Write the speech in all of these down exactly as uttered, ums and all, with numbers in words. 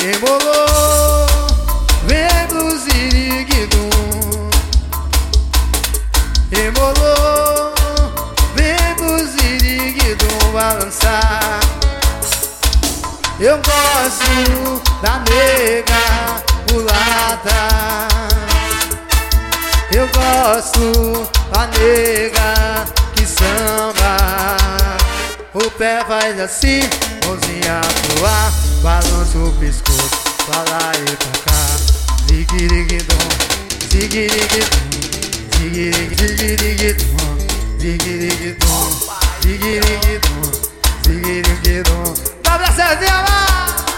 Embolou, vem pro ziriguidum. Embolou, vem pro ziriguidum balançar. Eu gosto da nega mulata. Eu gosto da nega que samba. O pé faz assim, mãozinha pro ar, balança o pescoço pra lá e pra cá. Ziguiriguidum, ziguiriguidum, ziguiriguidum, ziguiriguidum, ziguiriguidum, ziguiriguidum. Dá pra Cezinha lá!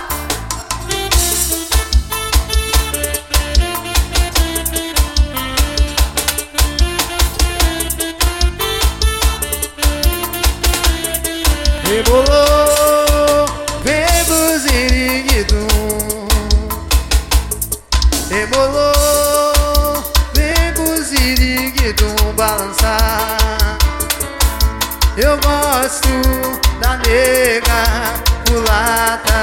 Rebolou, vem pro ziriguidum. Rebolou, vem pro ziriguidum balançar. Eu gosto da nega mulata.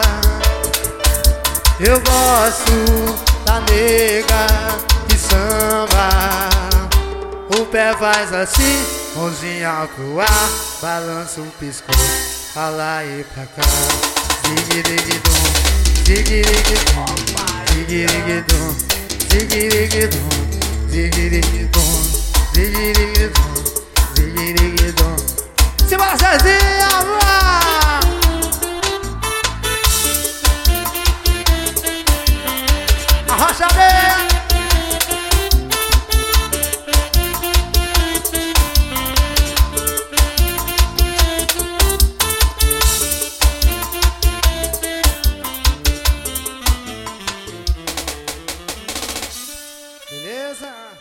Eu gosto da nega que samba. O pé faz assim, mãozinha pro ar, balança o pescoço pra lá e pra cá. Ziguiriguidum, ziguiriguidum, ziguiriguidum, ziguiriguidum, ziguiriguidum, ziguiriguidum, ziguiriguidum. Simbora, Cezinha, vá! Arrocha bem! Beleza?